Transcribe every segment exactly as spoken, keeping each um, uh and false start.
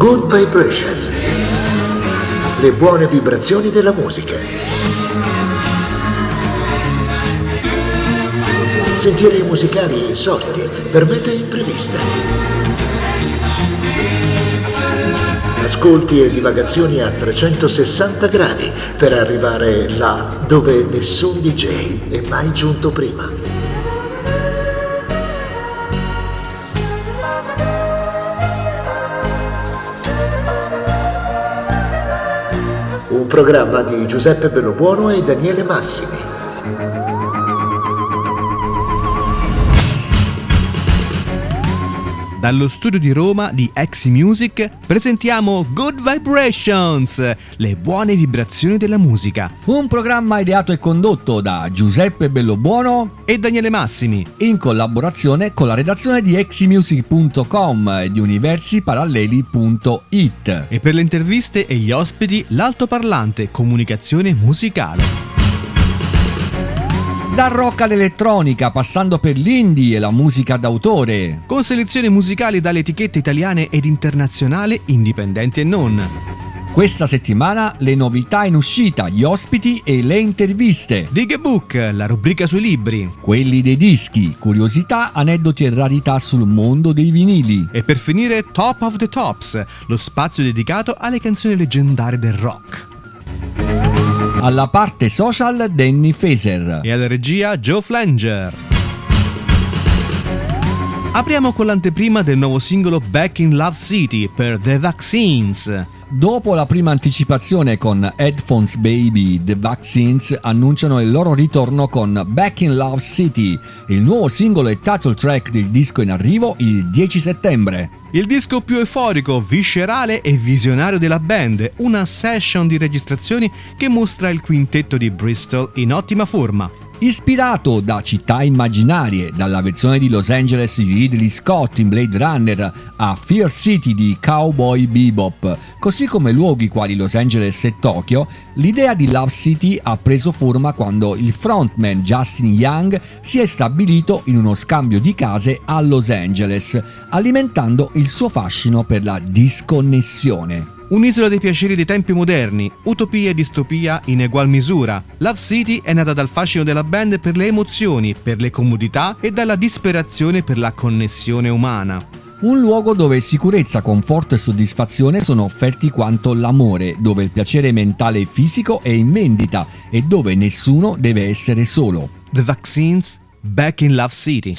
Good Vibrations, le buone vibrazioni della musica. Sentieri musicali insoliti per mete impreviste. Ascolti e divagazioni a trecentosessanta gradi per arrivare là dove nessun D J è mai giunto prima. Un programma di Giuseppe Bellobuono e Daniele Massimi. Dallo studio di Roma di Exy Music presentiamo Good Vibrations, le buone vibrazioni della musica. Un programma ideato e condotto da Giuseppe Bellobuono e Daniele Massimi, in collaborazione con la redazione di exy music punto com e di universi paralleli punto it. E per le interviste e gli ospiti l'altoparlante comunicazione musicale. Dal rock all'elettronica, passando per l'indie e la musica d'autore. Con selezioni musicali dalle etichette italiane ed internazionali, indipendenti e non. Questa settimana le novità in uscita, gli ospiti e le interviste. Dig a Book, la rubrica sui libri. Quelli dei dischi, curiosità, aneddoti e rarità sul mondo dei vinili. E per finire Top of the Tops, lo spazio dedicato alle canzoni leggendarie del rock. Alla parte social Danny Faeser e alla regia Joe Flanger. Apriamo con l'anteprima del nuovo singolo Back in Love City per The Vaccines. Dopo la prima anticipazione con Headphones Baby, The Vaccines annunciano il loro ritorno con Back in Love City, il nuovo singolo e title track del disco in arrivo il dieci settembre. Il disco più euforico, viscerale e visionario della band, una session di registrazioni che mostra il quintetto di Bristol in ottima forma. Ispirato da città immaginarie, dalla versione di Los Angeles di Ridley Scott in Blade Runner a Fear City di Cowboy Bebop, così come luoghi quali Los Angeles e Tokyo, l'idea di Love City ha preso forma quando il frontman Justin Young si è stabilito in uno scambio di case a Los Angeles, alimentando il suo fascino per la disconnessione. Un'isola dei piaceri dei tempi moderni, utopia e distopia in egual misura. Love City è nata dal fascino della band per le emozioni, per le comodità e dalla disperazione per la connessione umana. Un luogo dove sicurezza, conforto e soddisfazione sono offerti quanto l'amore, dove il piacere mentale e fisico è in vendita e dove nessuno deve essere solo. The Vaccines, Back in Love City.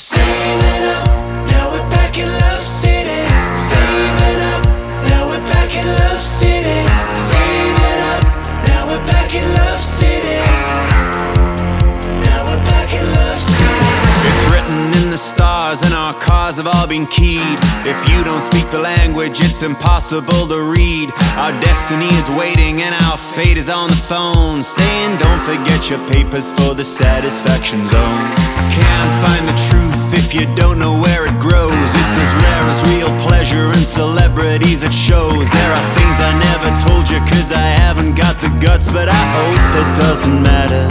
And our cars have all been keyed. If you don't speak the language, it's impossible to read. Our destiny is waiting and our fate is on the phone, saying don't forget your papers for the satisfaction zone. Can't find the truth if you don't know where it grows. It's as rare as real pleasure and celebrities it shows. There are things I never told you cause I haven't got the guts, but I hope it doesn't matter.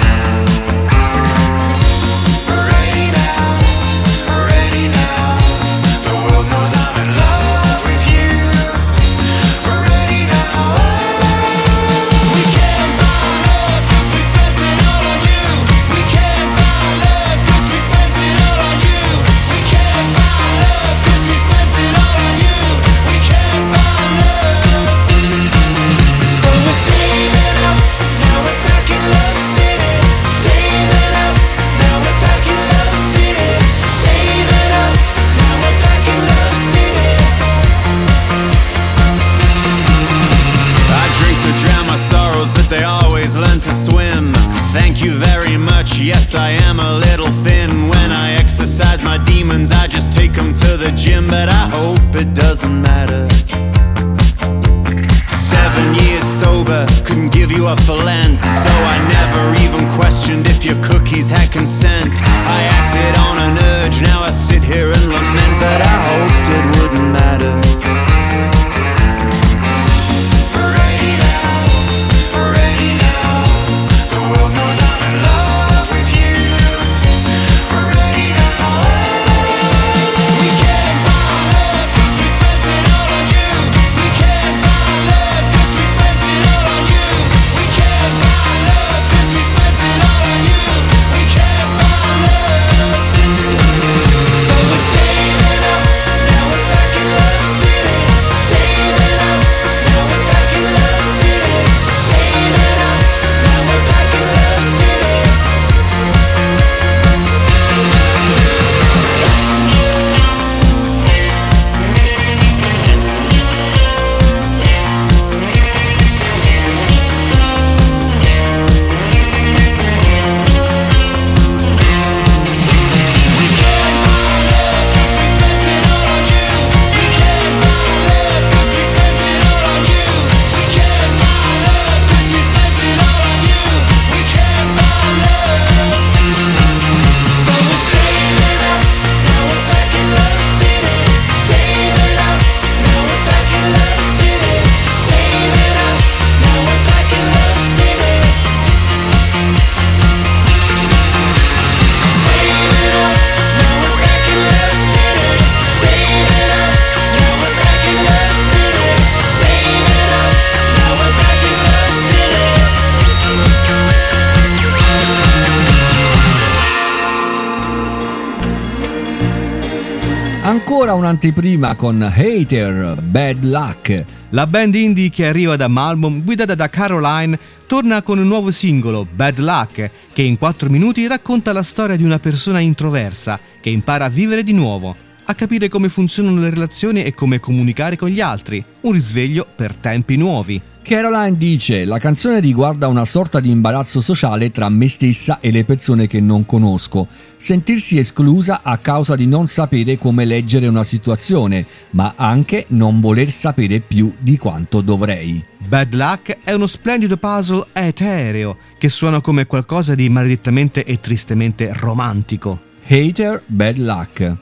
Yes, I am a little thin. When I exercise my demons, I just take them to the gym. But I hope it doesn't matter. Seven years sober, couldn't give you up for Lent. So I never even questioned if your cookies had consent. I acted on an urge, now I sit here and lament. But I hoped it wouldn't matter. We can't buy love 'cause we spent it all on you. We Ancora un'anteprima con Hater, Bad Luck. La band indie che arriva da Malmö, guidata da Caroline, torna con un nuovo singolo, Bad Luck, che in quattro minuti racconta la storia di una persona introversa che impara a vivere di nuovo, a capire come funzionano le relazioni e come comunicare con gli altri, un risveglio per tempi nuovi. Caroline dice: la canzone riguarda una sorta di imbarazzo sociale tra me stessa e le persone che non conosco, sentirsi esclusa a causa di non sapere come leggere una situazione, ma anche non voler sapere più di quanto dovrei. Bad Luck è uno splendido puzzle etereo che suona come qualcosa di maledettamente e tristemente romantico. Hater, Bad Luck.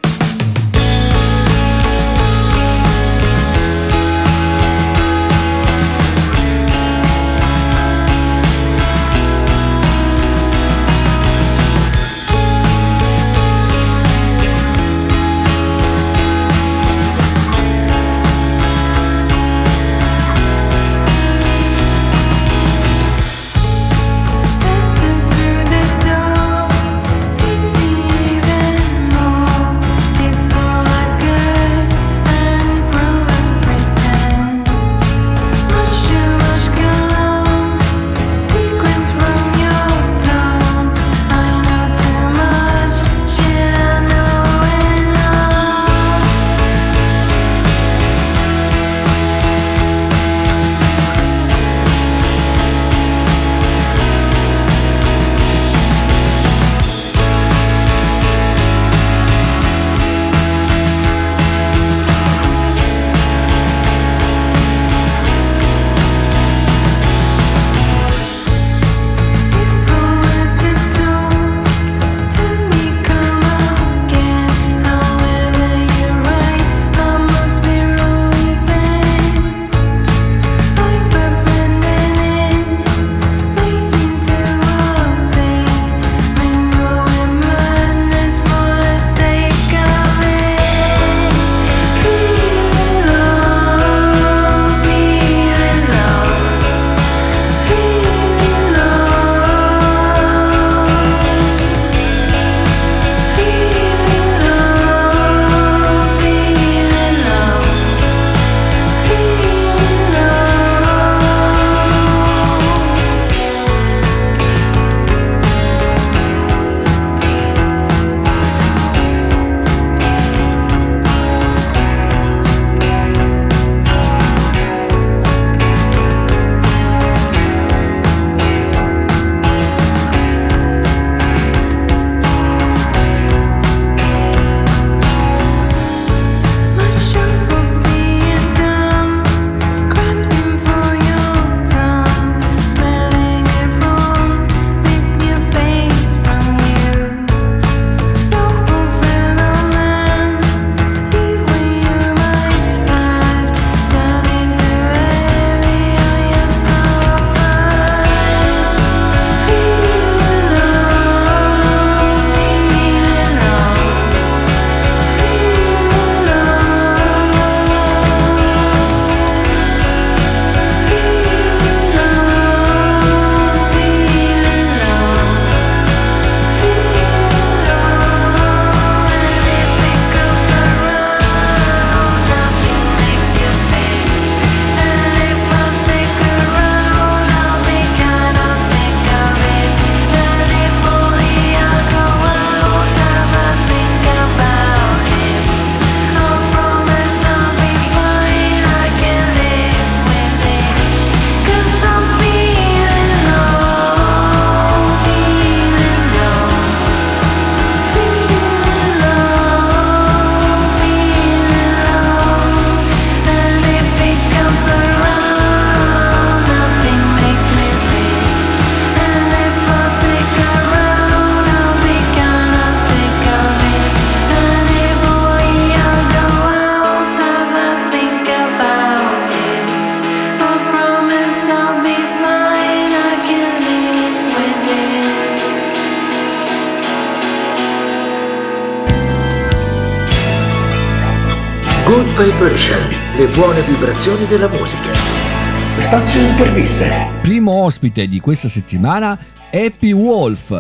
Good Vibrations, le buone vibrazioni della musica. Spazio interviste. Primo ospite di questa settimana, Happy Wolf.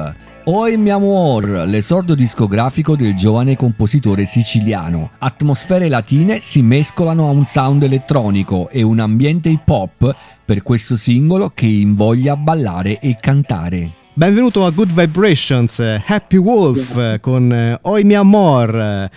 Oi mi amor, l'esordio discografico del giovane compositore siciliano. Atmosfere latine si mescolano a un sound elettronico e un ambiente hip hop per questo singolo che invoglia ballare e cantare. Benvenuto a Good Vibrations, Happy Wolf con Oi mi amor.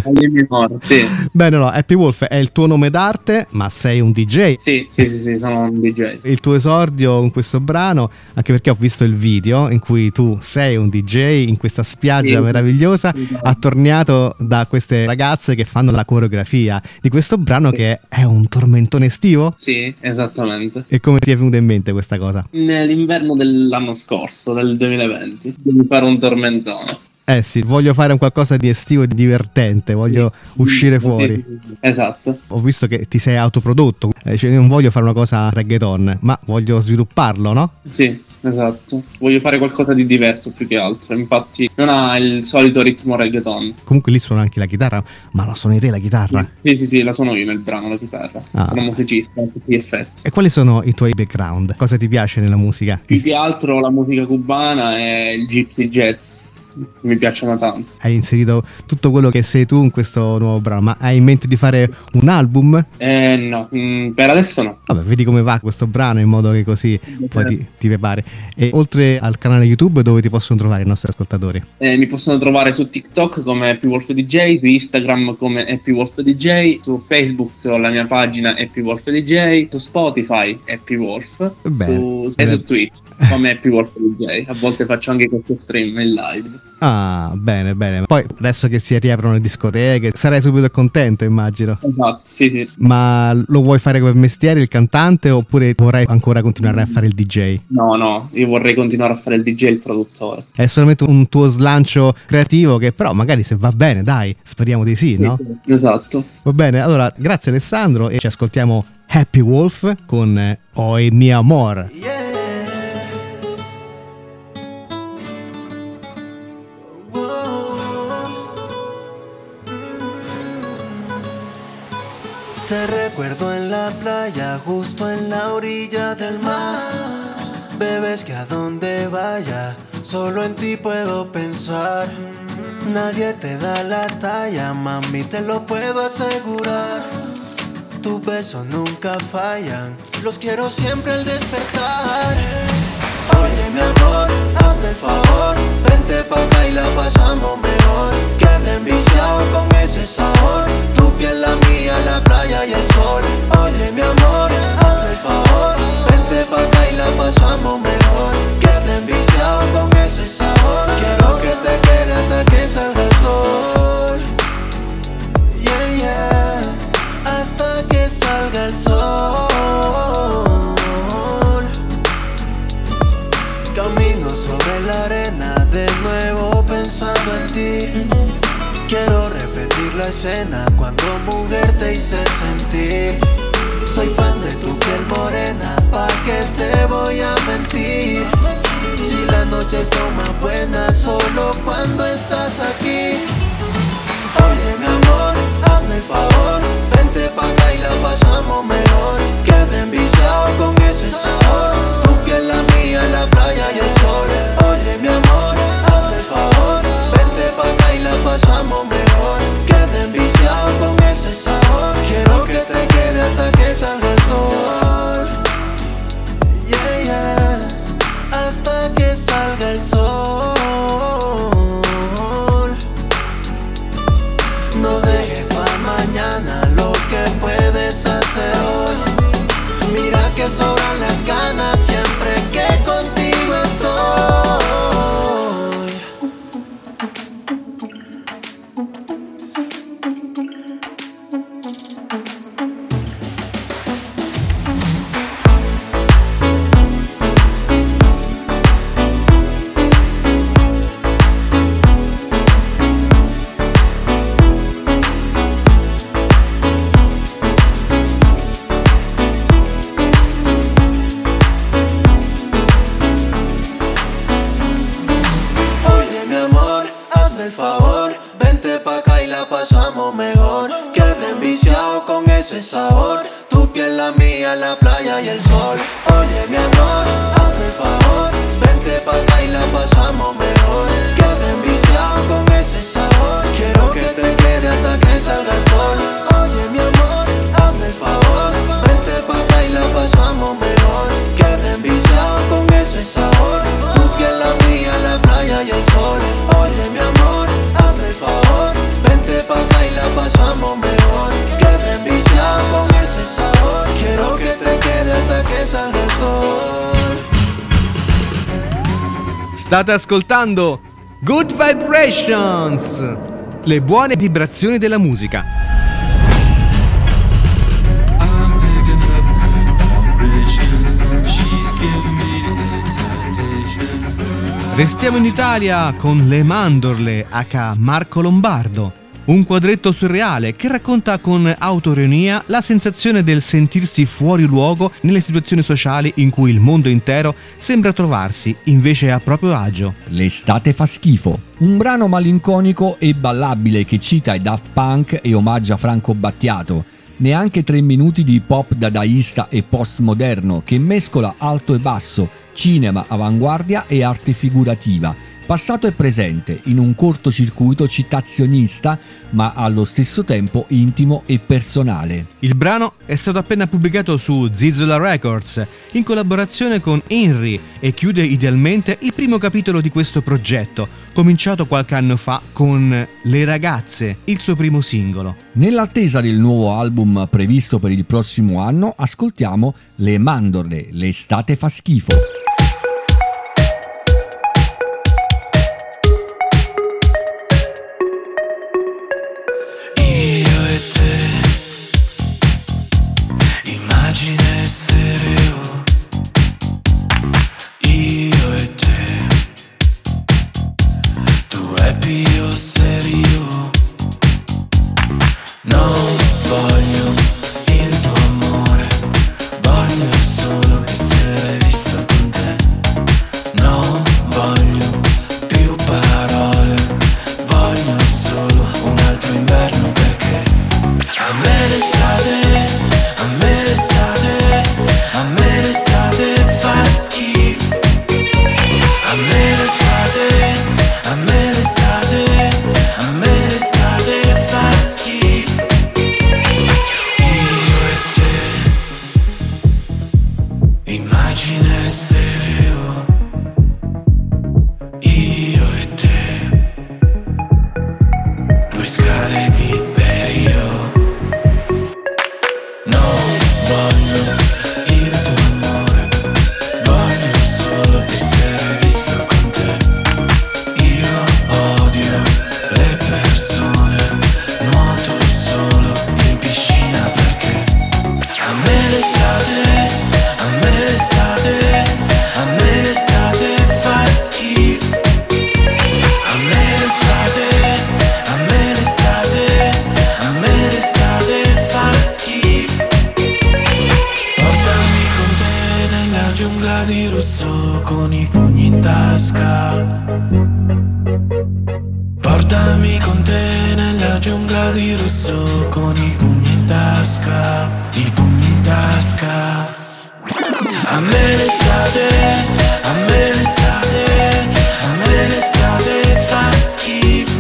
Sì. Bene, no, Happy Wolf è il tuo nome d'arte, ma sei un D J. Sì, sì, sì, sì, sono un D J. Il tuo esordio in questo brano, anche perché ho visto il video in cui tu sei un D J in questa spiaggia sì, meravigliosa, sì, sì. attorniato da queste ragazze che fanno la coreografia di questo brano, sì, che è un tormentone estivo? Sì, esattamente. E come ti è venuta in mente questa cosa? Nell'inverno dell'anno scorso, del duemilaventi, devi fare un tormentone. Eh sì, voglio fare un qualcosa di estivo e divertente, voglio sì, uscire sì, fuori. Sì, sì, sì. Esatto. Ho visto che ti sei autoprodotto, eh, cioè non voglio fare una cosa reggaeton, ma voglio svilupparlo, no? Sì, esatto. Voglio fare qualcosa di diverso più che altro, infatti non ha il solito ritmo reggaeton. Comunque lì suona anche la chitarra, ma la suoni te la chitarra? Sì, sì, sì, la suono io nel brano, la chitarra. Ah. Sono musicista a tutti gli effetti. E quali sono i tuoi background? Cosa ti piace nella musica? Più che altro la musica cubana e il gypsy jazz. Mi piacciono tanto. Hai inserito tutto quello che sei tu in questo nuovo brano, ma hai in mente di fare un album? Eh no, mm, per adesso no. Vabbè, vedi come va questo brano in modo che così poi ti, ti prepari. E oltre al canale YouTube, dove ti possono trovare i nostri ascoltatori? Eh, mi possono trovare su TikTok come Happy Wolf D J, su Instagram come Happy Wolf D J, su Facebook ho la mia pagina Happy Wolf D J, su Spotify Happy Wolf, Bene. su, e su Twitch come Happy Wolf D J. A volte faccio anche questo stream in live. Ah, bene, bene. Poi adesso che si riaprono le discoteche, sarai subito contento, immagino. Esatto, sì, sì. Ma lo vuoi fare come mestiere, il cantante, oppure vorrai ancora continuare a fare il D J? No, no, io vorrei continuare a fare il D J e il produttore. È solamente un tuo slancio creativo che però magari se va bene, dai, speriamo di sì, no? Sì, esatto. Va bene, allora grazie Alessandro e ci ascoltiamo Happy Wolf con Oi mi amor. Yeah. Te recuerdo en la playa, justo en la orilla del mar. Bebes que a donde vaya, solo en ti puedo pensar. Nadie te da la talla, mami, te lo puedo asegurar. Tus besos nunca fallan, los quiero siempre al despertar. Oye mi amor, hazme el favor, vente pa' acá y la pasamos mejor. Quedé enviciado con ese sabor, tu piel la mía, la playa y el sol. Oye mi amor, hazme el favor, vente pa' acá y la pasamos mejor. Quedé enviciado con ese sabor, quiero que te quede hasta que salga el sol. Yeah, yeah, hasta que salga el sol. Camino sobre la arena, de nuevo pensando en ti. Quiero repetir la escena cuando mujer te hice sentir. Soy fan de tu piel morena, ¿pa' qué te voy a mentir? Si las noches son más buenas solo cuando estás aquí. Oye mi amor, hazme el favor, vente pa' acá y la pasamos mejor. Quedé enviciado con ese sabor, tu piel la mía, la playa y el sol. Oye mi amor, hazme el favor, vente pa' acá y la pasamos mejor. Quedé enviciado con ese sabor, quiero que te quede hasta que salga el sol. Yeah, yeah, hasta que salga el sol. No dejes pa' mañana lo que puedes hacer hoy. Mira que sobran las ganas siempre que contigo estoy. El favor, vente pa' acá y la pasamos mejor. Quedé enviciado con ese sabor, tu piel en la mía, la playa y el sol. Oye mi amor, hazme el favor, vente pa' acá y la pasamos mejor. Quedé enviciado con ese sabor, quiero que te quede hasta que salga el sol. Oye mi amor, hazme el favor, vente pa' acá y la pasamos mejor. Quedé enviciado con ese sabor, tu piel la mía, la playa y el sol. Oye mi amor, hazme el favor, vente pa' acá y la pasamos mejor. Quedé enviciado con ese sabor, quiero que te quede hasta que salga el sol. State ascoltando Good Vibrations, le buone vibrazioni della musica. Restiamo in Italia con Le Mandorle aka Marco Lombardo, un quadretto surreale che racconta con autoironia la sensazione del sentirsi fuori luogo nelle situazioni sociali in cui il mondo intero sembra trovarsi invece a proprio agio. L'estate fa schifo, un brano malinconico e ballabile che cita i Daft Punk e omaggia Franco Battiato. Neanche tre minuti di pop dadaista e postmoderno che mescola alto e basso, cinema, avanguardia e arte figurativa, passato e presente in un cortocircuito citazionista ma allo stesso tempo intimo e personale. Il brano è stato appena pubblicato su Zizzola Records in collaborazione con Henry e chiude idealmente il primo capitolo di questo progetto, cominciato qualche anno fa con Le Ragazze, il suo primo singolo. Nell'attesa del nuovo album previsto per il prossimo anno, ascoltiamo Le Mandorle, l'estate fa schifo. Portami con te nella giungla di rosso, con i pugni in tasca, i pugni in tasca. A me l'estate, a me l'estate, a me l'estate fa schifo.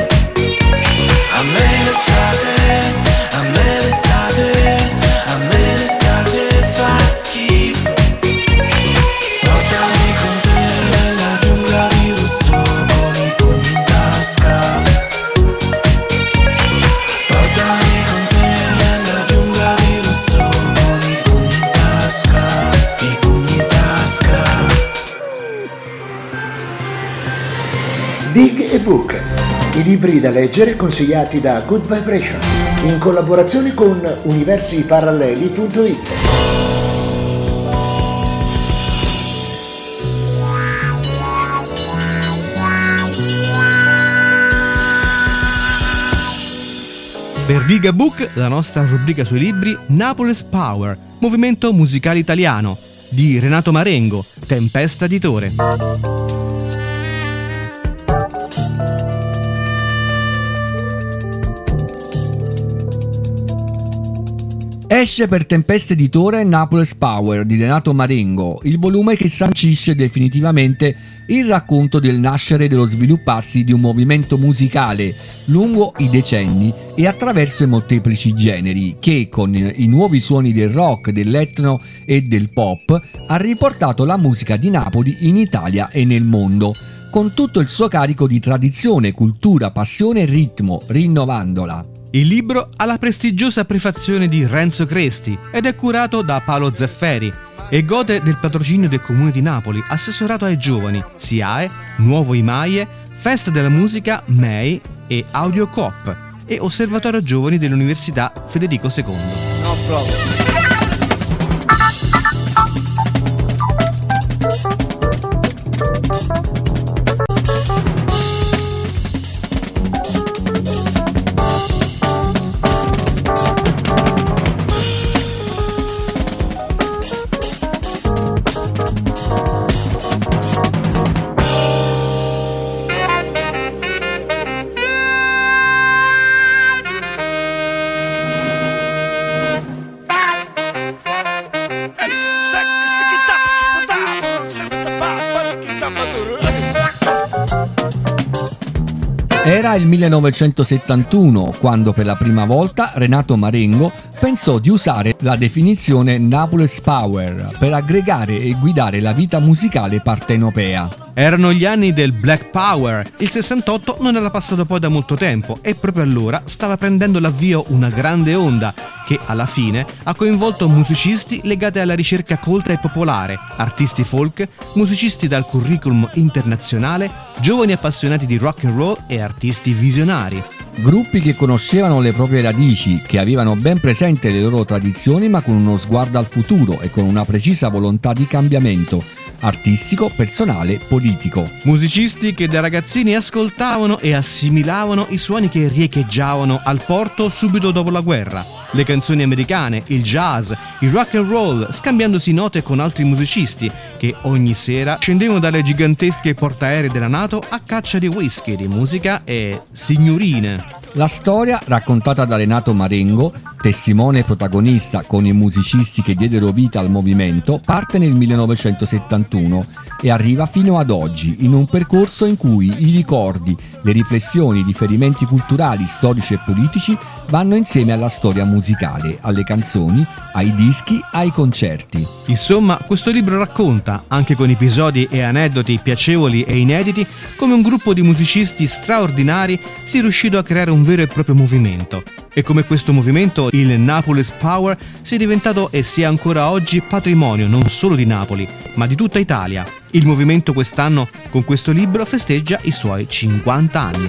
A me l'estate, a me l'estate, a me l'estate fa schifo. Portami con te nella giungla di rosso, con i pugni in tasca. Portami con te nella giungla di rosso, con i pugni in tasca, i pugni in tasca. Dig e Book, i libri da leggere consigliati da Good Vibrations, in collaborazione con universi paralleli punto it. Per Dig e Book, la nostra rubrica sui libri, Napoles Power, movimento musicale italiano, di Renato Marengo, Tempesta Editore. Esce per Tempesta Editore Naples Power di Renato Marengo, il volume che sancisce definitivamente il racconto del nascere e dello svilupparsi di un movimento musicale lungo i decenni e attraverso i molteplici generi che, con i nuovi suoni del rock, dell'etno e del pop, ha riportato la musica di Napoli in Italia e nel mondo, con tutto il suo carico di tradizione, cultura, passione e ritmo, rinnovandola. Il libro ha la prestigiosa prefazione di Renzo Cresti ed è curato da Paolo Zefferi e gode del patrocinio del Comune di Napoli, assessorato ai giovani, SIAE, Nuovo Imaie, Festa della Musica, M E I e Audio Coop e Osservatorio Giovani dell'Università Federico secondo. No problem. Era il millenovecentosettantuno quando per la prima volta Renato Marengo pensò di usare la definizione Naples Power per aggregare e guidare la vita musicale partenopea. Erano gli anni del Black Power, il sessantotto non era passato poi da molto tempo e proprio allora stava prendendo l'avvio una grande onda che alla fine ha coinvolto musicisti legati alla ricerca colta e popolare, artisti folk, musicisti dal curriculum internazionale, giovani appassionati di rock and roll e artisti visionari. Gruppi che conoscevano le proprie radici, che avevano ben presente le loro tradizioni ma con uno sguardo al futuro e con una precisa volontà di cambiamento artistico, personale, politico. Musicisti che da ragazzini ascoltavano e assimilavano i suoni che riecheggiavano al porto subito dopo la guerra, le canzoni americane, il jazz, il rock and roll, scambiandosi note con altri musicisti che ogni sera scendevano dalle gigantesche portaerei della NATO a caccia di whisky, di musica e signorine. La storia, raccontata da Renato Marengo, testimone e protagonista con i musicisti che diedero vita al movimento, parte nel millenovecentosettantuno e arriva fino ad oggi, in un percorso in cui i ricordi, le riflessioni, i riferimenti culturali, storici e politici vanno insieme alla storia musicale, alle canzoni, ai dischi, ai concerti. Insomma, questo libro racconta, anche con episodi e aneddoti piacevoli e inediti, come un gruppo di musicisti straordinari sia riuscito a creare un vero e proprio movimento. E come questo movimento, il Naples Power, sia diventato e sia ancora oggi patrimonio non solo di Napoli, ma di tutta Italia. Il movimento quest'anno, con questo libro, festeggia i suoi cinquanta anni.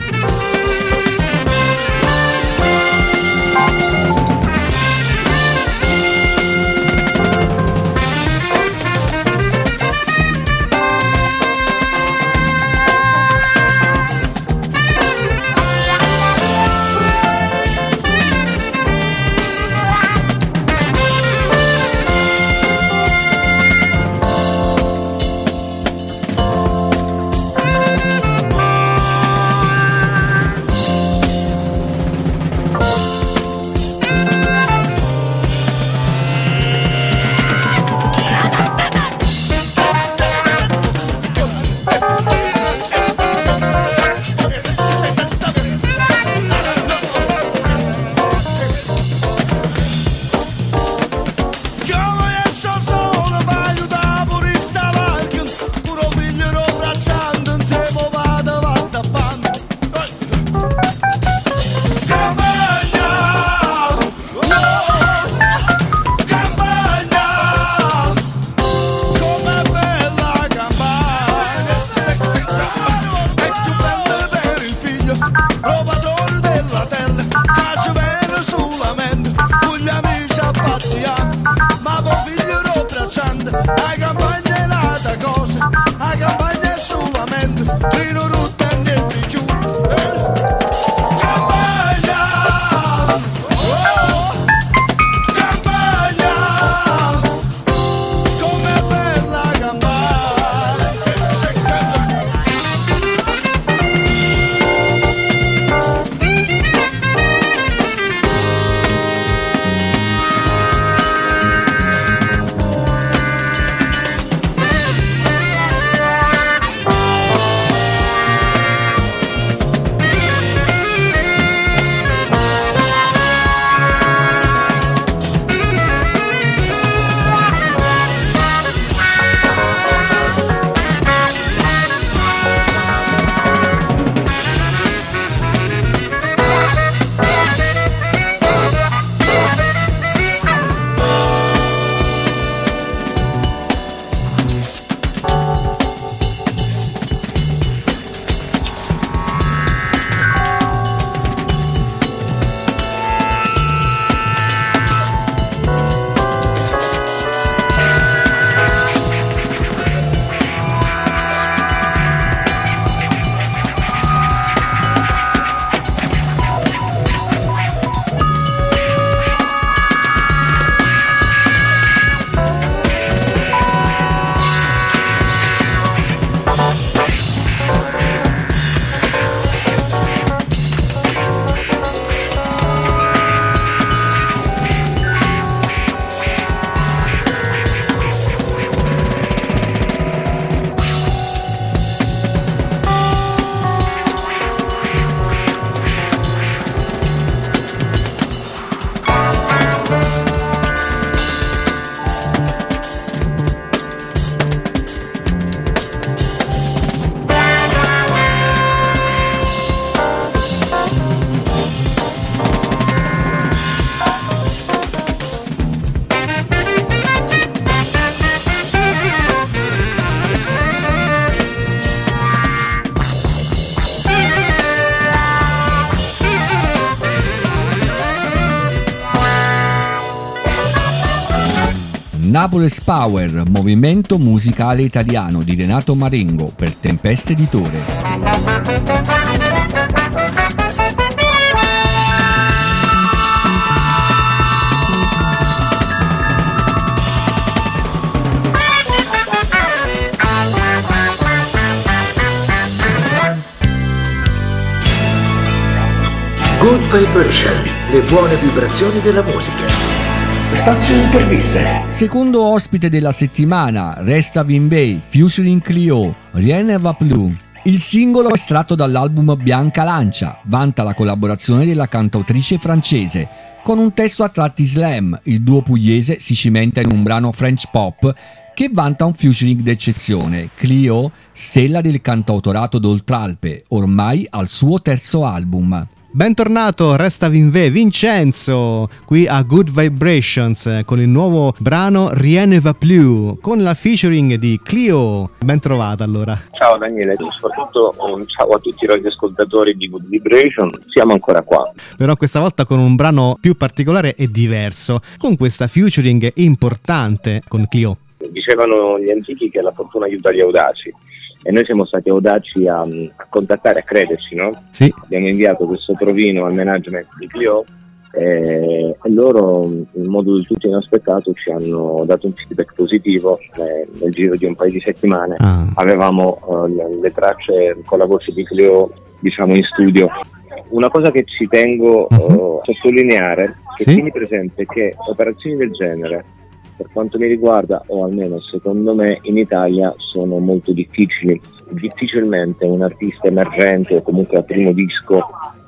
Nápoles Power, movimento musicale italiano di Renato Marengo per Tempesta Editore. Good Vibrations, le buone vibrazioni della musica. Spazio interviste. Secondo ospite della settimana, Resta Vinvey, featuring Clio, Rien ne va plus. Il singolo estratto dall'album Bianca Lancia vanta la collaborazione della cantautrice francese. Con un testo a tratti slam, il duo pugliese si cimenta in un brano French pop che vanta un featuring d'eccezione. Clio, stella del cantautorato d'Oltralpe, ormai al suo terzo album. Bentornato Resta Vinvey, Vincenzo, qui a Good Vibrations con il nuovo brano Rien ne va plus, con la featuring di Clio. Ben trovata allora. Ciao Daniele, soprattutto un ciao a tutti i radioascoltatori di Good Vibration, siamo ancora qua. Però questa volta con un brano più particolare e diverso, con questa featuring importante con Clio. Dicevano gli antichi che la fortuna aiuta gli audaci. E noi siamo stati audaci a, a contattare, a crederci, no? Sì. Abbiamo inviato questo provino al management di Clio e, e loro, in modo del tutto inaspettato, ci hanno dato un feedback positivo eh, nel giro di un paio di settimane. Ah. Avevamo uh, le, le tracce con la voce di Clio, diciamo, in studio. Una cosa che ci tengo uh-huh. uh, a sottolineare, che sì? tieni presente che operazioni del genere, per quanto mi riguarda, o almeno secondo me, in Italia sono molto difficili. Difficilmente un artista emergente o comunque al primo disco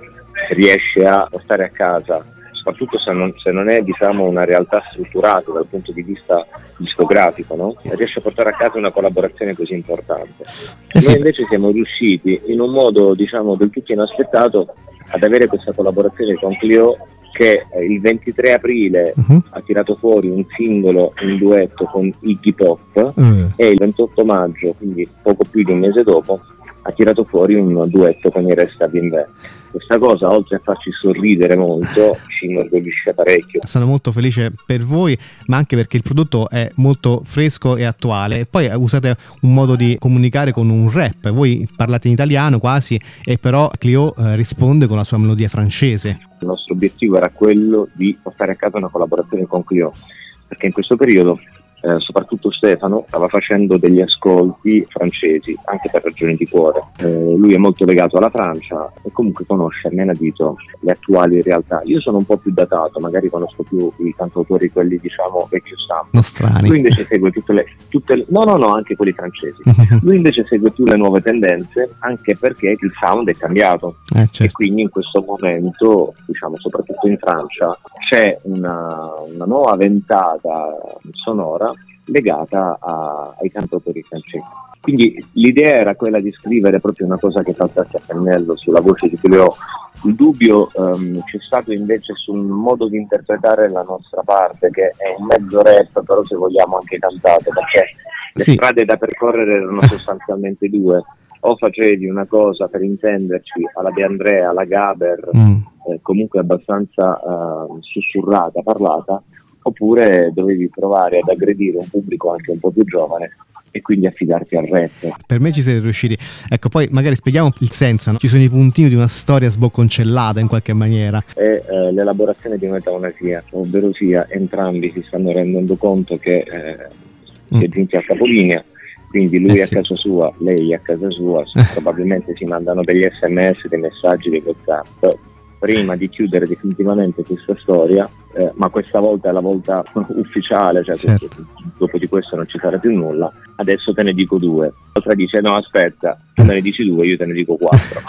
riesce a stare a casa, soprattutto se non, se non è, diciamo, una realtà strutturata dal punto di vista discografico, no? Riesce a portare a casa una collaborazione così importante. Eh sì. Noi invece siamo riusciti in un modo, diciamo, del tutto inaspettato ad avere questa collaborazione con Clio, che il ventitré aprile uh-huh. ha tirato fuori un singolo in duetto con Iggy Pop uh-huh. e il ventotto maggio, quindi poco più di un mese dopo, ha tirato fuori un duetto con i Resta Vinvey. Questa cosa, oltre a farci sorridere molto, ci inorgoglisce parecchio. Sono molto felice per voi, ma anche perché il prodotto è molto fresco e attuale. E poi usate un modo di comunicare con un rap. Voi parlate in italiano quasi, e però Clio eh, risponde con la sua melodia francese. Il nostro obiettivo era quello di portare a casa una collaborazione con Clio, perché in questo periodo Eh, soprattutto Stefano stava facendo degli ascolti francesi, anche per ragioni di cuore. Eh, lui è molto legato alla Francia e comunque conosce a menadito le attuali realtà. Io sono un po' più datato, magari conosco più i cantautori, quelli, diciamo, vecchio stampo. Nostrani. Lui invece segue tutte le, tutte le... No, no, no, anche quelli francesi. Lui invece segue più le nuove tendenze, anche perché il sound è cambiato. Eh, certo. E quindi in questo momento, diciamo, soprattutto in Francia, c'è una, una nuova ventata sonora legata a, ai cantautori francesi. Quindi l'idea era quella di scrivere proprio una cosa che saltasse a pennello sulla voce di Clio. Il dubbio um, c'è stato invece sul modo di interpretare la nostra parte, che è un mezzo rap, però se vogliamo anche cantato, perché le sì. strade da percorrere erano sostanzialmente due. O facevi una cosa, per intenderci, alla De Andrea, alla Gaber, mm. eh, comunque abbastanza uh, sussurrata, parlata, oppure dovevi provare ad aggredire un pubblico anche un po' più giovane e quindi affidarti al rap. Per me ci siete riusciti. Ecco, poi magari spieghiamo il senso, no? Ci sono i puntini di una storia sbocconcellata in qualche maniera. È eh, l'elaborazione di un'eutanasia, ovvero sia entrambi si stanno rendendo conto che eh, mm. si è giunti al capolinea, quindi lui eh a sì. casa sua, lei a casa sua, probabilmente si mandano degli sms, dei messaggi di WhatsApp prima di chiudere definitivamente questa storia, eh, ma questa volta è la volta ufficiale, cioè certo. questo, dopo di questo non ci sarà più nulla. Adesso te ne dico due. L'altra dice no, aspetta, tu me ne dici due, io te ne dico quattro.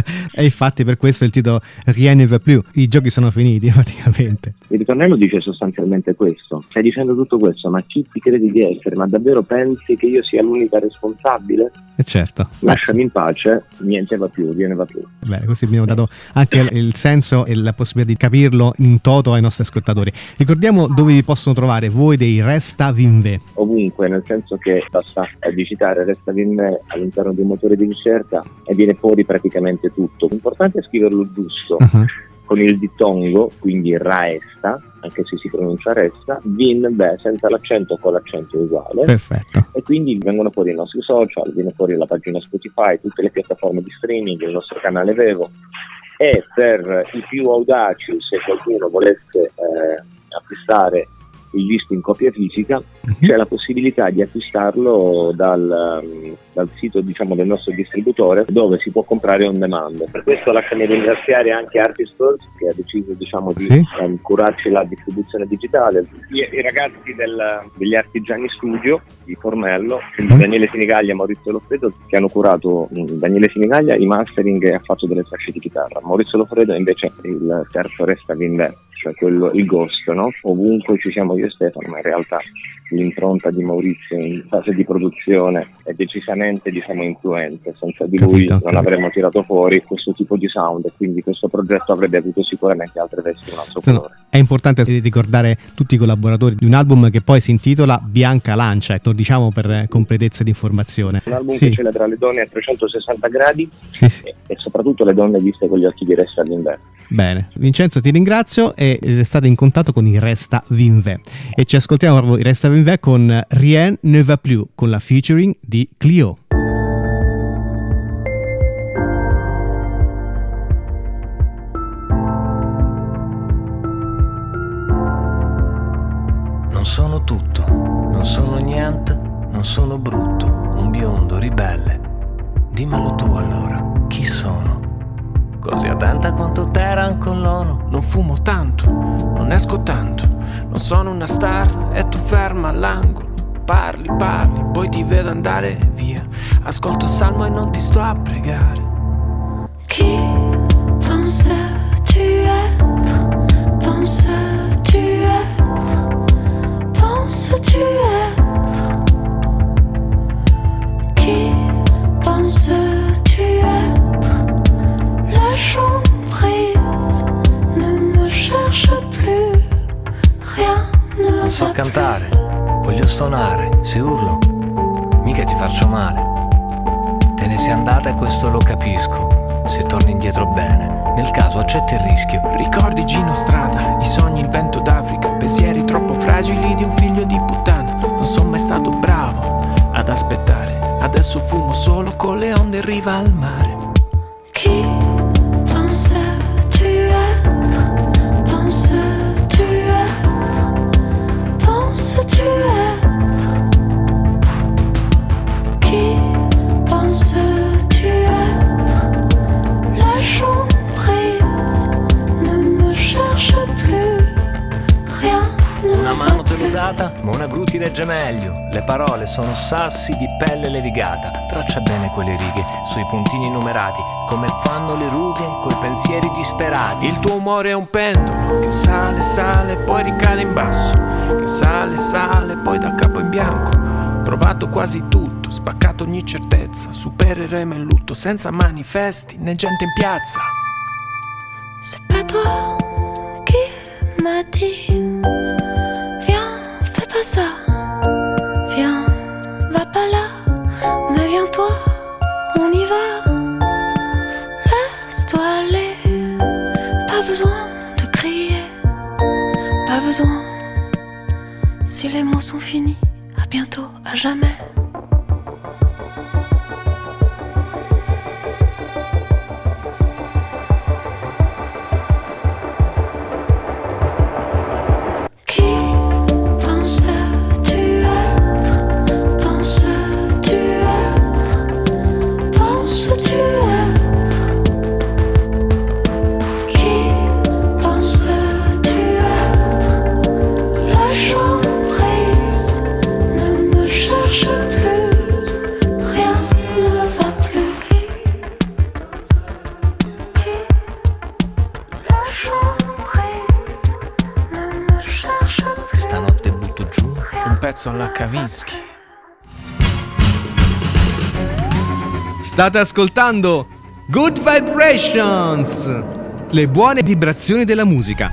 E infatti per questo il titolo Rien ne va plus, i giochi sono finiti praticamente. Il ritornello dice sostanzialmente questo: stai dicendo tutto questo, ma chi ti credi di essere? Ma davvero pensi che io sia l'unica responsabile? E certo. Lasciami in pace, niente va più, Rien ne va plus. Beh, così abbiamo dato anche il senso e la possibilità di capirlo in toto ai nostri ascoltatori. Ricordiamo dove vi possono trovare voi dei Resta Vinvey. Ovunque, nel senso che basta digitare Resta Vinvey all'interno di un motore di ricerca e viene fuori praticamente tutto. L'importante è scriverlo giusto, uh-huh. con il dittongo, quindi Raesta, anche se si pronuncia Resta, Vinve senza l'accento o con l'accento uguale. Perfetto. E quindi vengono fuori i nostri social, viene fuori la pagina Spotify, tutte le piattaforme di streaming, il nostro canale Vevo. E per i più audaci, se qualcuno volesse eh, acquistare il disco in copia fisica, uh-huh. c'è la possibilità di acquistarlo dal, um, dal sito, diciamo, del nostro distributore, dove si può comprare on demand. Per questo lasciami ringraziare anche Artist First, che ha deciso, diciamo, di sì. um, curarci la distribuzione digitale, I, i ragazzi del, degli Artigiani Studio di Formello, uh-huh. Daniele Sinigaglia e Maurizio Loffredo, che hanno curato um, Daniele Sinigaglia i mastering e ha fatto delle tracce di chitarra. Maurizio Loffredo invece il terzo Resta Vinve, cioè quello, il Ghost, no? Ovunque ci siamo io e Stefano, ma in realtà l'impronta di Maurizio in fase di produzione è decisamente, diciamo, influente. Senza di lui Capito. non avremmo tirato fuori questo tipo di sound, e quindi questo progetto avrebbe avuto sicuramente altre vesti, un altro colore. È importante ricordare tutti i collaboratori di un album che poi si intitola Bianca Lancia, lo diciamo per completezza di informazione. Un album sì. che celebra le donne a trecentosessanta gradi sì, sì. E, e soprattutto le donne viste con gli occhi di Resta Vinve. Bene, Vincenzo, ti ringrazio e state in contatto con il Resta Vinve e ci ascoltiamo proprio il Resta Vinve con Rien ne va plus, con la featuring di Clio. Non sono tutto, non sono niente, non sono brutto, un biondo ribelle. Dimmelo tu allora, chi sono? Così attenta quanto Teran con l'O N U. Non fumo tanto, non esco tanto, non sono una star e tu ferma all'angolo. Parli, parli, poi ti vedo andare via. Ascolto Salmo e non ti sto a pregare. Chi penses-tu être? Penses-tu être? Penses-tu être? Qui penses-tu être? Lâchons prise, ne me cherche plus, rien ne Non so va cantare, plus. voglio suonare, se urlo, mica ti faccio male. Te ne sei andata e questo lo capisco, se torni indietro bene, nel caso accetti il rischio. Ricordi Gino Strada, i sogni, il vento d'Africa, pensieri troppo fragili di un figlio di puttana. Non sono mai stato bravo ad aspettare, adesso fumo solo con le onde in riva al mare. Chi penses-tu être? Penses-tu être? Penses-tu être? Qui penses-tu être? Lâchons prise, ne me cherche plus, rien ne Una va mano te l'ho plus. data, ma una gru ti regge meglio. Le parole sono sassi di pelle levigata. Traccia bene quelle righe sui puntini numerati, come fanno le rughe coi pensieri disperati. Il tuo umore è un pendolo che sale, sale, poi ricade in basso, che sale, sale, poi da capo in bianco. Provato quasi tutto, spaccato ogni certezza, supereremo il lutto senza manifesti né gente in piazza. C'est pas toi qui m'as dit, viens, fais pas ça, viens, va pas là, mais viens toi, on y va, laisse-toi aller, pas besoin de crier, pas besoin, si les mots sont finis, à bientôt, à jamais. Qui penses-tu être? Penses-tu être? Penses-tu être? Qui penses-tu être? Lâchons prise, ne me cherche plus, rien ne va plus. Qui lâchons prise, ne me cherche plus. Stanotte butto giù. Un pezzo alla Kavinsky. State ascoltando Good Vibrations, le buone vibrazioni della musica.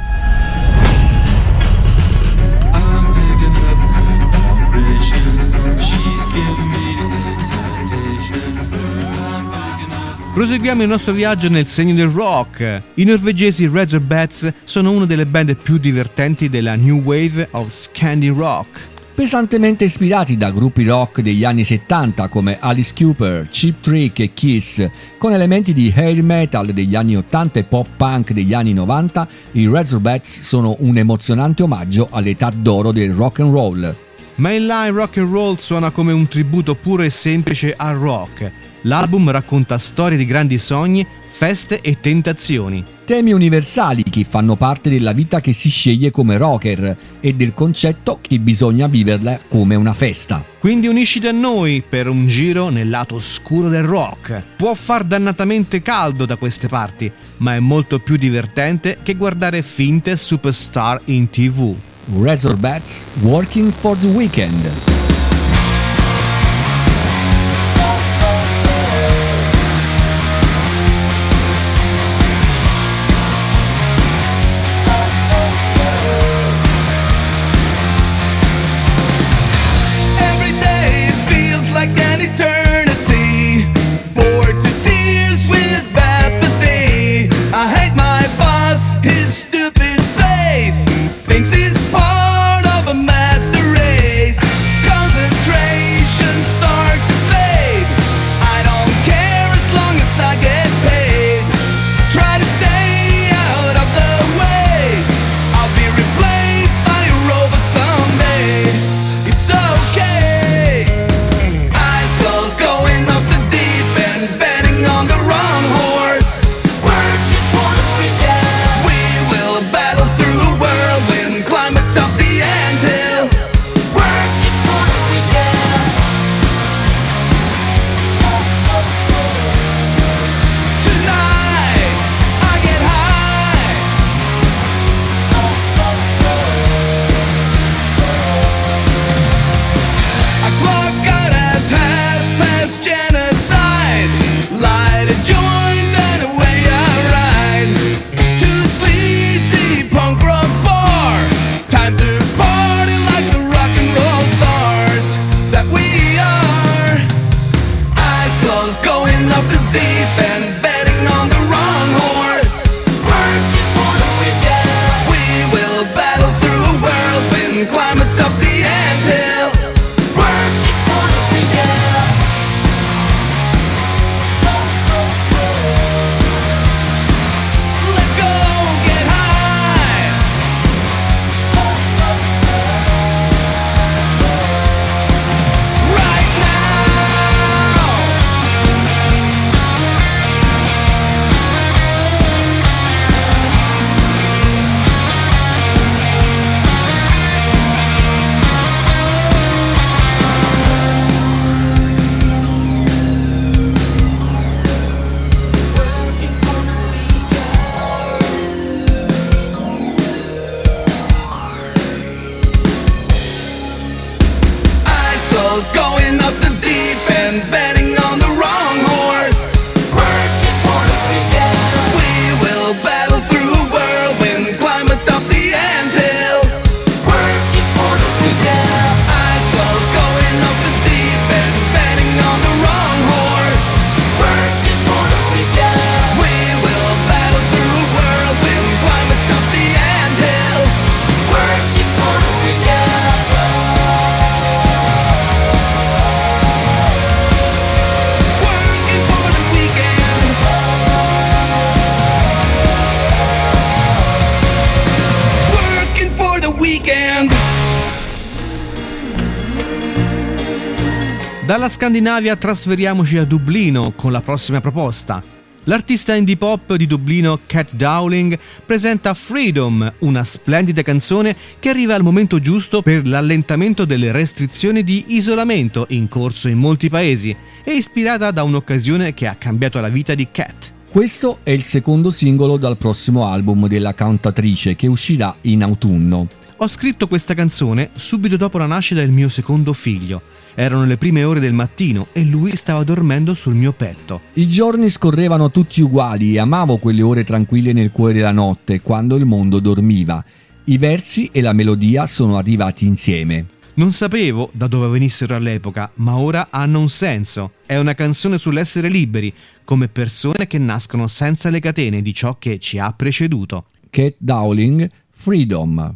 Proseguiamo il nostro viaggio nel segno del rock. I norvegesi Razorbats sono una delle band più divertenti della New Wave of Scandi Rock. Pesantemente ispirati da gruppi rock degli anni settanta come Alice Cooper, Cheap Trick e Kiss, con elementi di hair metal degli anni ottanta e pop punk degli anni novanta, i Razorbats sono un emozionante omaggio all'età d'oro del rock and roll. Mainline Rock and Roll suona come un tributo puro e semplice al rock. L'album racconta storie di grandi sogni, feste e tentazioni. Temi universali che fanno parte della vita che si sceglie come rocker e del concetto che bisogna viverla come una festa. Quindi unisciti a noi per un giro nel lato oscuro del rock. Può far dannatamente caldo da queste parti, ma è molto più divertente che guardare finte superstar in tivù. Razorbats, Working for the Weekend. Thinks he's part of a master race. Dalla Scandinavia trasferiamoci a Dublino con la prossima proposta. L'artista indie pop di Dublino Cat Dowling presenta Freedom, una splendida canzone che arriva al momento giusto per l'allentamento delle restrizioni di isolamento in corso in molti paesi e ispirata da un'occasione che ha cambiato la vita di Cat. Questo è il secondo singolo dal prossimo album della cantatrice che uscirà in autunno. Ho scritto questa canzone subito dopo la nascita del mio secondo figlio. Erano le prime ore del mattino e lui stava dormendo sul mio petto. I giorni scorrevano tutti uguali e amavo quelle ore tranquille nel cuore della notte, quando il mondo dormiva. I versi e la melodia sono arrivati insieme. Non sapevo da dove venissero all'epoca, ma ora hanno un senso. È una canzone sull'essere liberi, come persone che nascono senza le catene di ciò che ci ha preceduto. Cat Dowling, Freedom.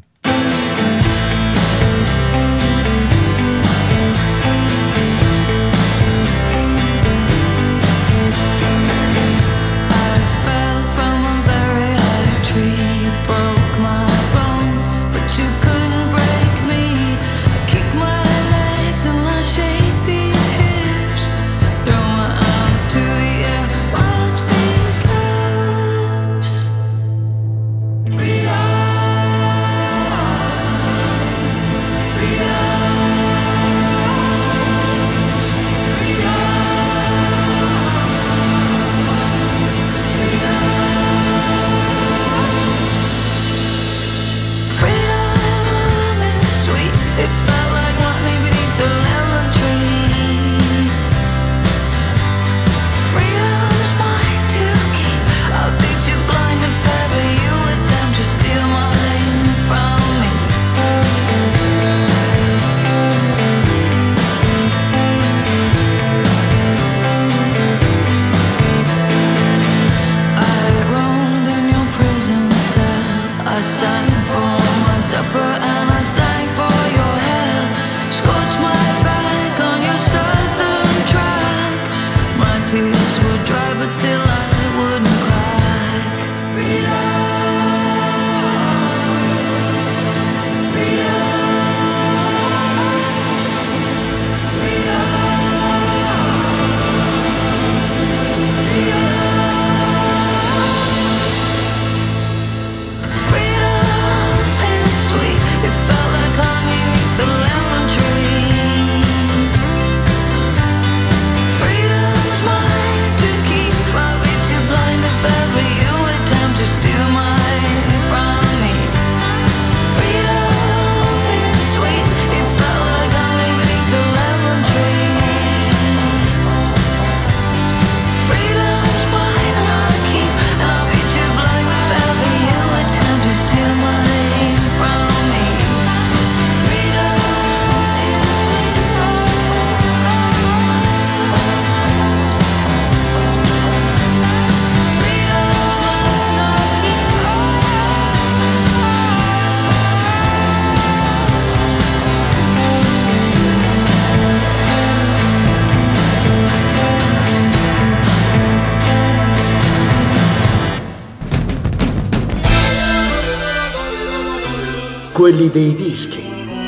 Quelli dei dischi.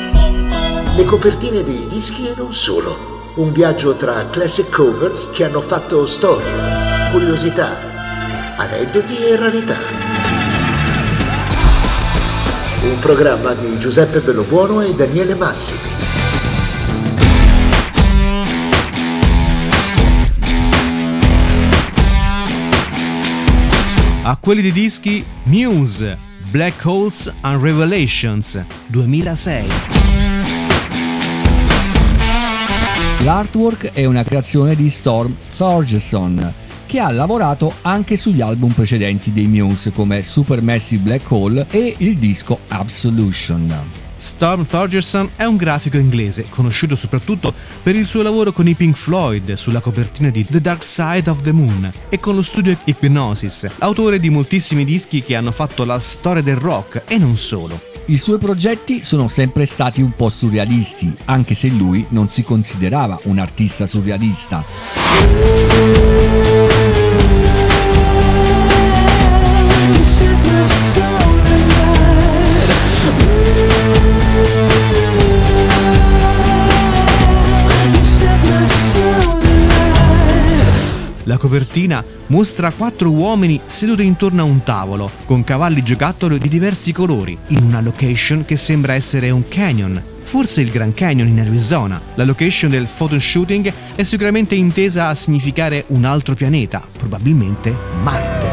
Le copertine dei dischi e non solo. Un viaggio tra classic covers che hanno fatto storia, curiosità, aneddoti e rarità. Un programma di Giuseppe Bellobuono e Daniele Massimi. A quelli dei dischi Muse, Black Holes and Revelations, duemilasei. L'artwork è una creazione di Storm Thorgerson, che ha lavorato anche sugli album precedenti dei Muse come Supermassive Black Hole e il disco Absolution. Storm Thorgerson è un grafico inglese, conosciuto soprattutto per il suo lavoro con i Pink Floyd sulla copertina di The Dark Side of the Moon e con lo studio Hypnosis, autore di moltissimi dischi che hanno fatto la storia del rock e non solo. I suoi progetti sono sempre stati un po' surrealisti, anche se lui non si considerava un artista surrealista. La copertina mostra quattro uomini seduti intorno a un tavolo, con cavalli giocattolo di diversi colori, in una location che sembra essere un canyon, forse il Grand Canyon in Arizona. La location del photoshooting è sicuramente intesa a significare un altro pianeta, probabilmente Marte.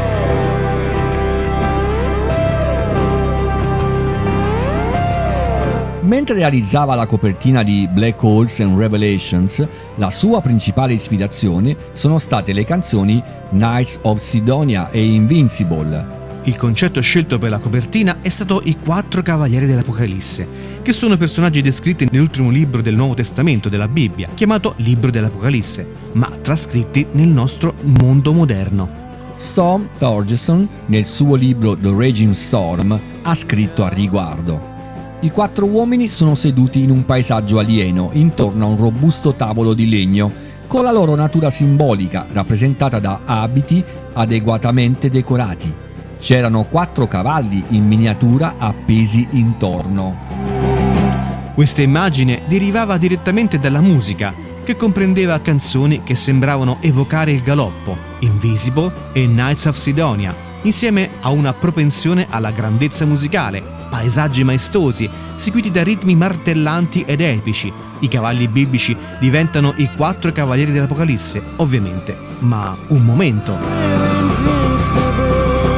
Mentre realizzava la copertina di Black Holes and Revelations, la sua principale ispirazione sono state le canzoni Knights of Sidonia e Invincible. Il concetto scelto per la copertina è stato i quattro cavalieri dell'Apocalisse, che sono personaggi descritti nell'ultimo libro del Nuovo Testamento della Bibbia, chiamato Libro dell'Apocalisse, ma trascritti nel nostro mondo moderno. Storm Thorgerson, nel suo libro The Raging Storm, ha scritto al riguardo: i quattro uomini sono seduti in un paesaggio alieno intorno a un robusto tavolo di legno, con la loro natura simbolica rappresentata da abiti adeguatamente decorati. C'erano quattro cavalli in miniatura appesi intorno. Questa immagine derivava direttamente dalla musica, che comprendeva canzoni che sembravano evocare il galoppo, Invisible e Knights of Sidonia, insieme a una propensione alla grandezza musicale, paesaggi maestosi, seguiti da ritmi martellanti ed epici. I cavalli biblici diventano i quattro cavalieri dell'Apocalisse, ovviamente, ma un momento.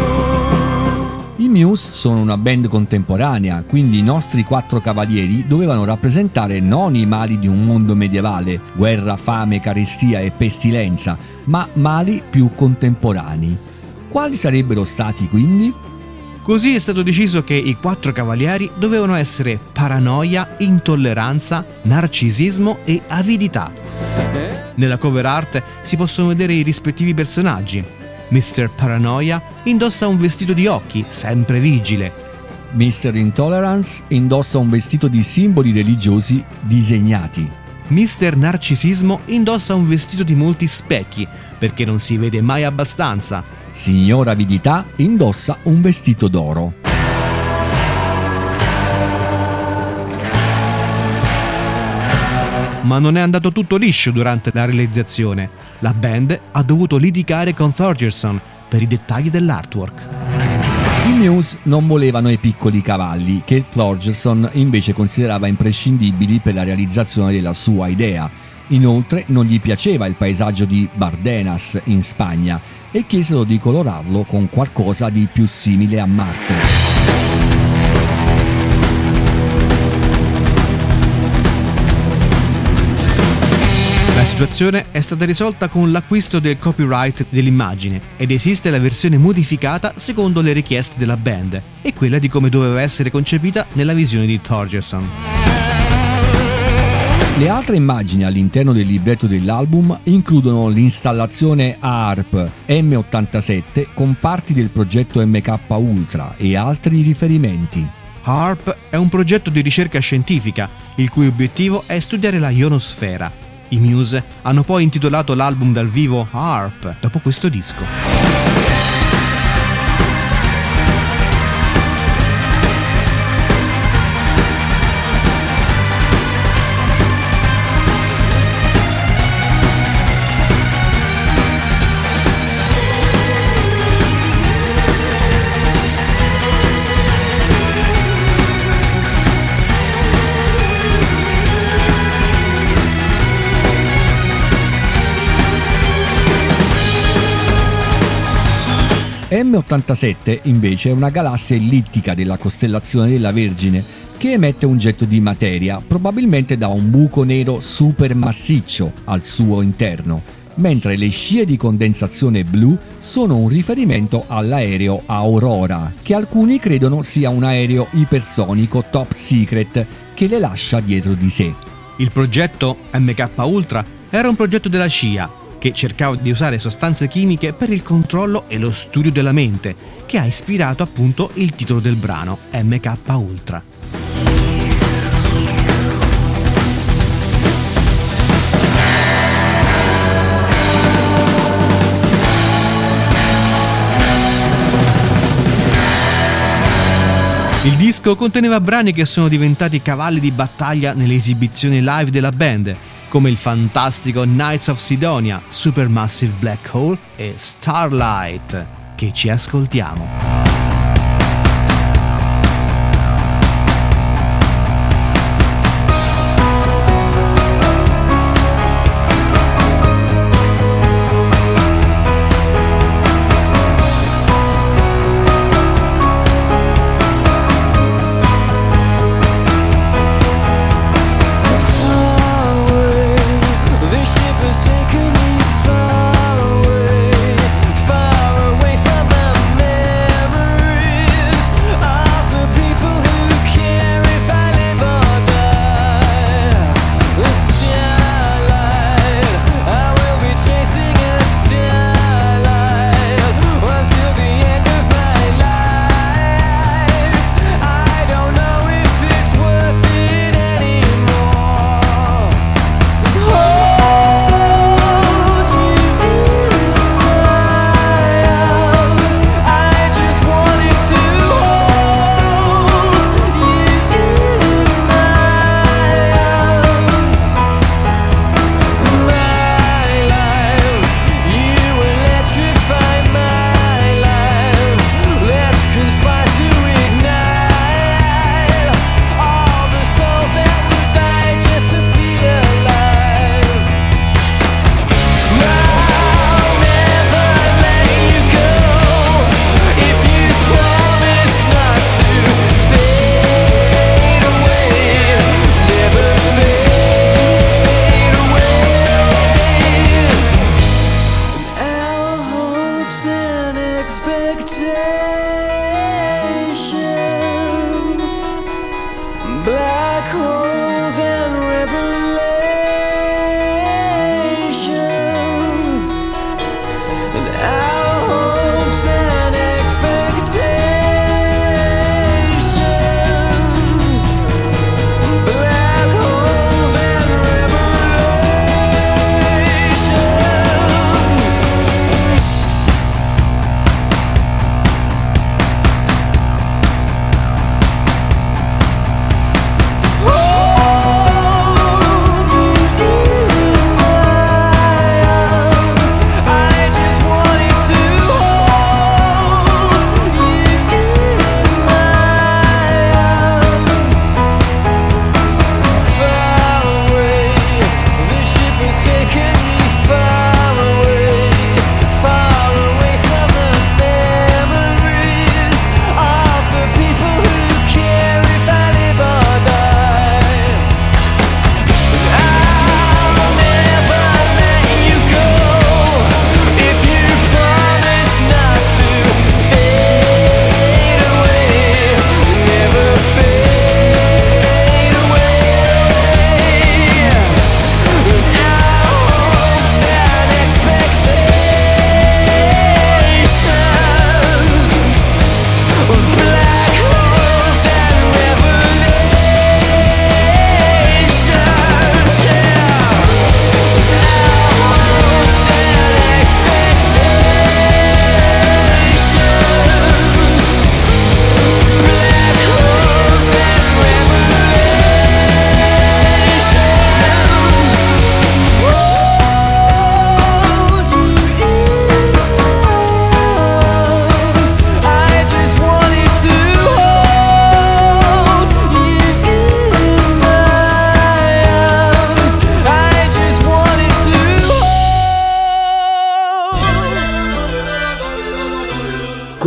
I Muse sono una band contemporanea, quindi i nostri quattro cavalieri dovevano rappresentare non i mali di un mondo medievale, guerra, fame, carestia e pestilenza, ma mali più contemporanei. Quali sarebbero stati quindi? Così è stato deciso che i quattro cavalieri dovevano essere paranoia, intolleranza, narcisismo e avidità. Nella cover art si possono vedere i rispettivi personaggi. mister Paranoia indossa un vestito di occhi, sempre vigile. mister Intolerance indossa un vestito di simboli religiosi disegnati. mister Narcisismo indossa un vestito di molti specchi, perché non si vede mai abbastanza. Signora Avidità indossa un vestito d'oro. Ma non è andato tutto liscio durante la realizzazione. La band ha dovuto litigare con Thorgerson per i dettagli dell'artwork. I Muse non volevano i piccoli cavalli, che Thorgerson invece considerava imprescindibili per la realizzazione della sua idea. Inoltre non gli piaceva il paesaggio di Bardenas in Spagna e chiesero di colorarlo con qualcosa di più simile a Marte. La situazione è stata risolta con l'acquisto del copyright dell'immagine ed esiste la versione modificata secondo le richieste della band e quella di come doveva essere concepita nella visione di Thorgerson. Le altre immagini all'interno del libretto dell'album includono l'installazione A A R P M ottantasette con parti del progetto M K Ultra e altri riferimenti. A R P è un progetto di ricerca scientifica il cui obiettivo è studiare la ionosfera. I Muse hanno poi intitolato l'album dal vivo A R P dopo questo disco. M ottantasette invece è una galassia ellittica della costellazione della Vergine che emette un getto di materia probabilmente da un buco nero supermassiccio al suo interno, mentre le scie di condensazione blu sono un riferimento all'aereo Aurora, che alcuni credono sia un aereo ipersonico top secret che le lascia dietro di sé. Il progetto M K Ultra era un progetto della C I A che cercava di usare sostanze chimiche per il controllo e lo studio della mente, che ha ispirato appunto il titolo del brano, M K Ultra. Il disco conteneva brani che sono diventati cavalli di battaglia nelle esibizioni live della band, come il fantastico Knights of Sidonia, Supermassive Black Hole e Starlight, che ci ascoltiamo. Far away from the memory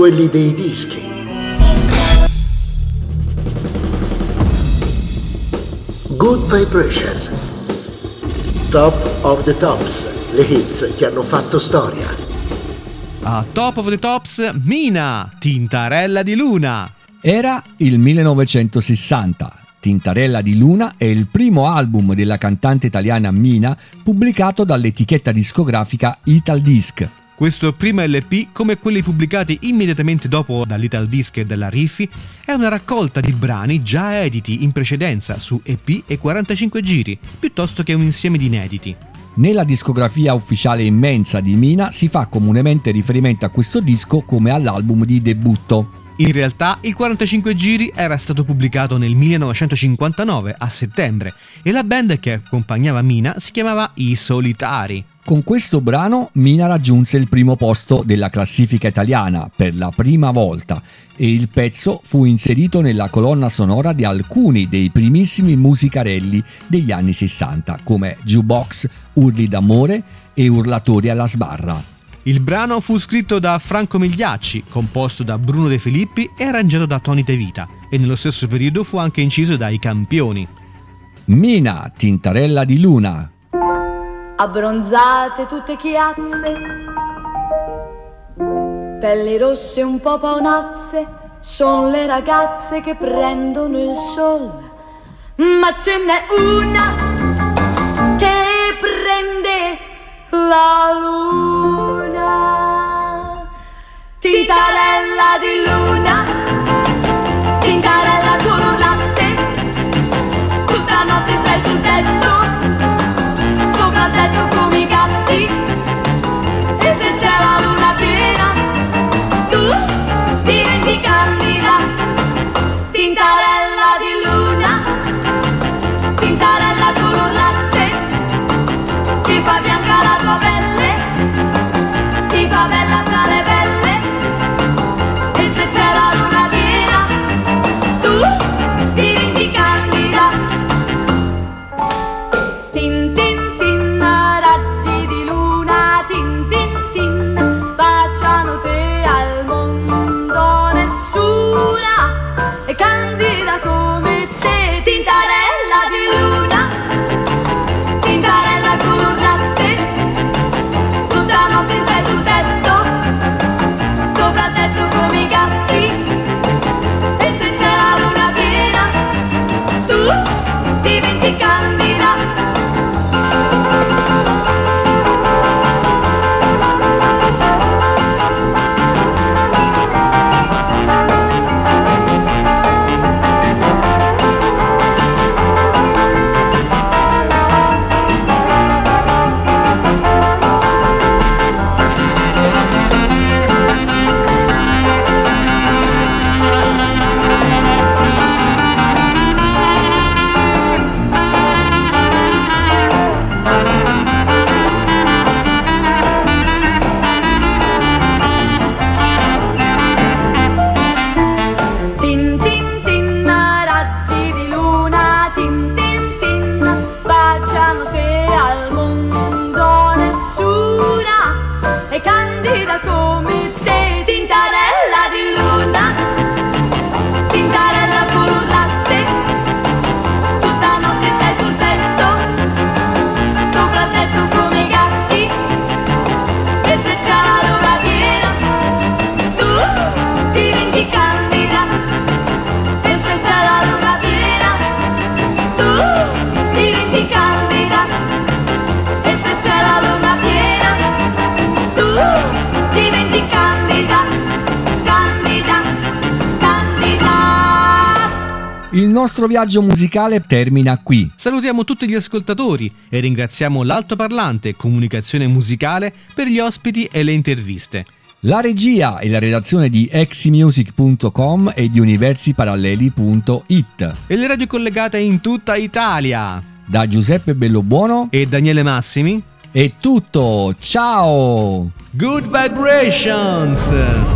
quelli dei dischi. Good Vibrations. Top of the Tops, le hits che hanno fatto storia. A Top of the Tops, Mina, Tintarella di Luna. Era il millenovecentosessanta. Tintarella di Luna è il primo album della cantante italiana Mina pubblicato dall'etichetta discografica Italdisc. Questo primo L P, come quelli pubblicati immediatamente dopo dall'Italdisc e dalla Riffi, è una raccolta di brani già editi in precedenza su E P e quarantacinque giri, piuttosto che un insieme di inediti. Nella discografia ufficiale immensa di Mina si fa comunemente riferimento a questo disco come all'album di debutto. In realtà il quarantacinque giri era stato pubblicato nel millenovecentocinquantanove a settembre e la band che accompagnava Mina si chiamava I Solitari. Con questo brano Mina raggiunse il primo posto della classifica italiana per la prima volta e il pezzo fu inserito nella colonna sonora di alcuni dei primissimi musicarelli degli anni sessanta come Jukebox, Urli d'amore e Urlatori alla sbarra. Il brano fu scritto da Franco Migliacci, composto da Bruno De Filippi e arrangiato da Tony De Vita, e nello stesso periodo fu anche inciso dai Campioni. Mina, Tintarella di Luna. Abbronzate tutte chiazze, pelli rosse un po' paonazze, son le ragazze che prendono il sol, ma ce n'è una che prende la luna. Tintarella di Luna, tintarella color latte, tutta notte stai sul tetto, sopra il tetto come i gatti, e se c'è la luna piena tu diventi candida. Tintarella di Luna, tintarella color latte, ti fa bianca la tua pelle, ti fa bella tra le belle, e se c'è la luna piena tu diventi candida. Tin tin tin, raggi di luna, tin tin tin, baciano te al mondo, nessuna è candida come te. Tintarella di luna, tintarella color latte, tutta notte stai sul tetto, sopra il tetto come i gatti, e se c'è la luna piena tu diventi candida. Tin tin tin, raggi di luna, tin tin tin, baciano te al mondo, nessuna è candida come te. Tintarella di luna, tintarella color latte, tutta notte stai sul tetto, sopra il tetto come i gatti, e se c'è la luna piena tu diventi candida. E se c'è la luna piena tu diventi candida. E se c'è la luna piena tu diventi candida. Candida, candida. Il nostro viaggio musicale termina qui. Salutiamo tutti gli ascoltatori e ringraziamo l'altoparlante Comunicazione Musicale per gli ospiti e le interviste. La regia e la redazione di eximusic punto com e di universiparalleli punto it. E le radio collegate in tutta Italia. Da Giuseppe Bellobuono e Daniele Massimi è tutto. Ciao! Good Vibrations!